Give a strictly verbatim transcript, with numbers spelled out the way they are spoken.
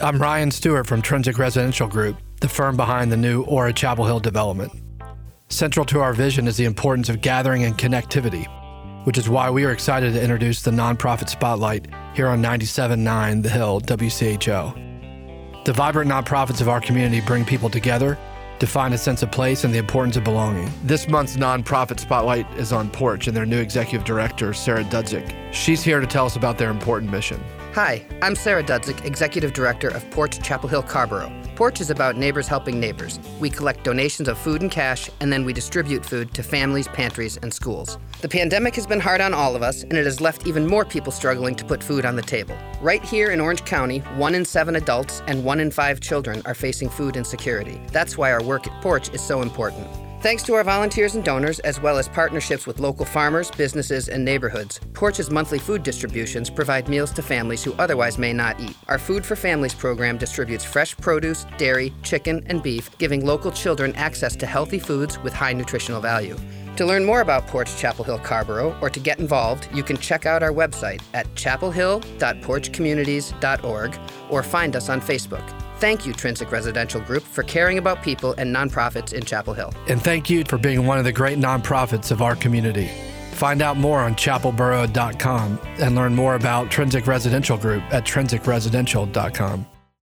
I'm Ryan Stewart from Trinsic Residential Group, the firm behind the new Aura Chapel Hill development. Central to our vision is the importance of gathering and connectivity, which is why we are excited to introduce the Nonprofit Spotlight here on ninety-seven point nine The Hill W C H O. The vibrant nonprofits of our community bring people together to find a sense of place and the importance of belonging. This month's Nonprofit Spotlight is on Porch and their new executive director, Sarah Dudzik. She's here to tell us about their important mission. Hi, I'm Sarah Dudzik, Executive Director of Porch Chapel Hill Carrboro. Porch is about neighbors helping neighbors. We collect donations of food and cash, and then we distribute food to families, pantries, and schools. The pandemic has been hard on all of us, and it has left even more people struggling to put food on the table. Right here in Orange County, one in seven adults and one in five children are facing food insecurity. That's why our work at Porch is so important. Thanks to our volunteers and donors, as well as partnerships with local farmers, businesses, and neighborhoods, Porch's monthly food distributions provide meals to families who otherwise may not eat. Our Food for Families program distributes fresh produce, dairy, chicken, and beef, giving local children access to healthy foods with high nutritional value. To learn more about Porch Chapel Hill Carrboro or to get involved, you can check out our website at chapel hill dot porch communities dot org or find us on Facebook. Thank you, Trinsic Residential Group, for caring about people and nonprofits in Chapel Hill. And thank you for being one of the great nonprofits of our community. Find out more on chapel borough dot com and learn more about Trinsic Residential Group at trinsic residential dot com.